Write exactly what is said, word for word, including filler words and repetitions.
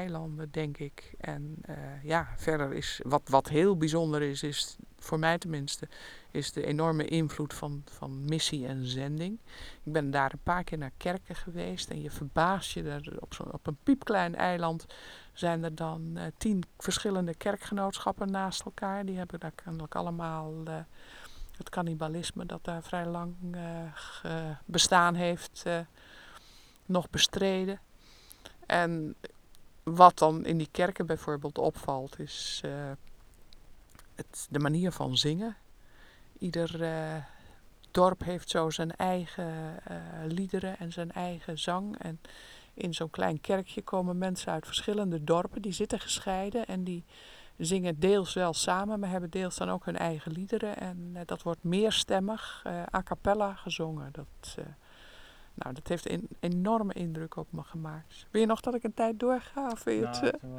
eilanden, denk ik. En uh, ja, verder is wat, wat heel bijzonder is, is voor mij tenminste, is de enorme invloed van, van missie en zending. Ik ben daar een paar keer naar kerken geweest en je verbaast je er op, zo'n, op een piepklein eiland zijn er dan uh, tien verschillende kerkgenootschappen naast elkaar. Die hebben daar kennelijk allemaal uh, het cannibalisme dat daar vrij lang uh, bestaan heeft uh, nog bestreden. En wat dan in die kerken bijvoorbeeld opvalt is uh, het, de manier van zingen. Ieder uh, dorp heeft zo zijn eigen uh, liederen en zijn eigen zang. En in zo'n klein kerkje komen mensen uit verschillende dorpen. Die zitten gescheiden en die zingen deels wel samen, maar hebben deels dan ook hun eigen liederen. En uh, dat wordt meerstemmig, uh, a cappella gezongen. Dat, uh, nou, dat heeft een enorme indruk op me gemaakt. Wil je nog dat ik een tijd doorga? Of wil je het, uh...